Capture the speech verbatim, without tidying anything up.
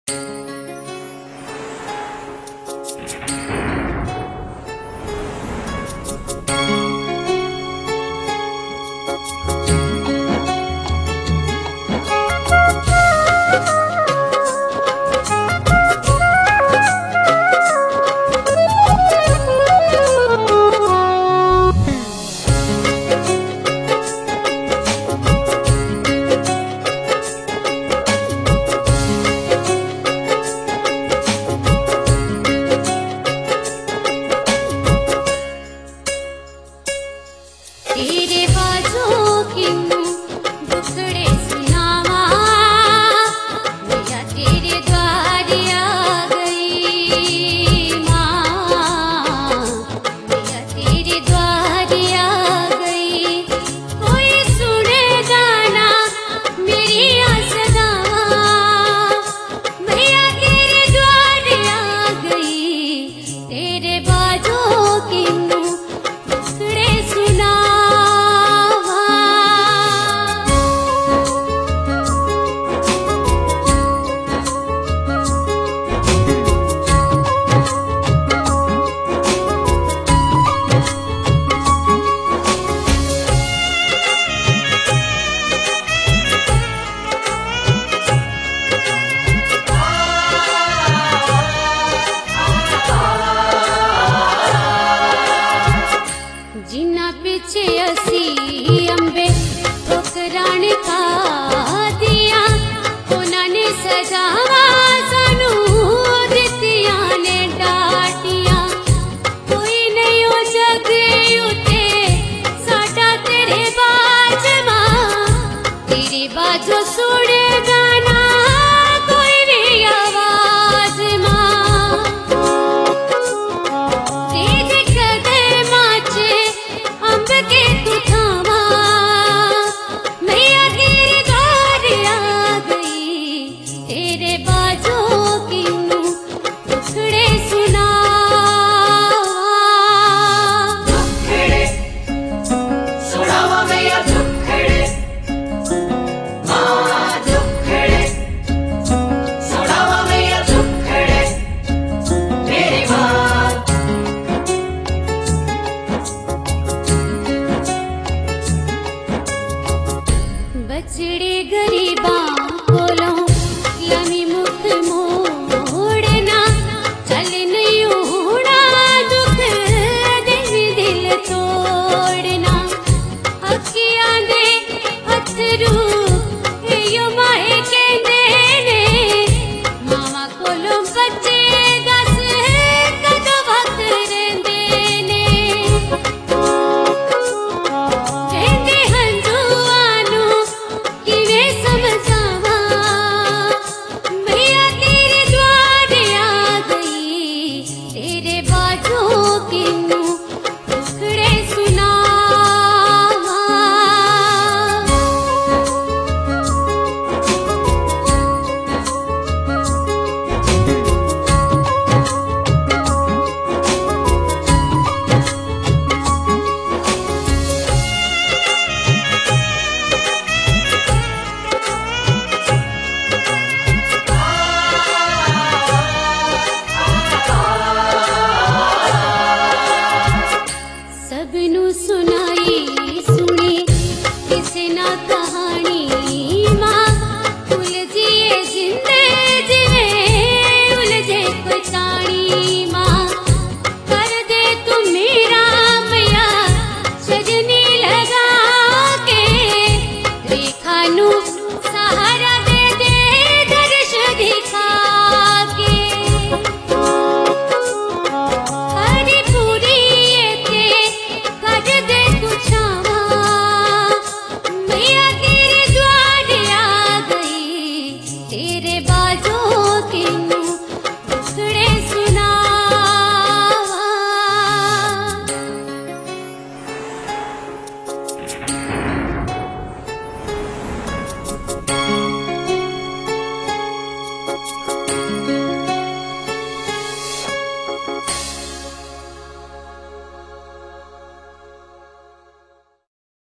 तेरे बाजों की दुखड़े सुनावा मैया तेरे द्वार आ गई माँ, मैया तेरे द्वार आ गई। कोई सुनेगा ना मेरी आसदावा मैया तेरे द्वार आ गई। तेरे बाजों की दुखड़े सुना जिन्ना पीछे असी अंबे ठोकराण का दिया उन्होंने सजावा सानू दितिया ने डाटिया। कोई नहीं हो जग उते साडा तेरे बाज मां, तेरी बाजो सुन गाना कोई भी आवाज मां। तेरे कदम माचे अंब के तू थावा मैया तेरे द्वार आ गई। तेरे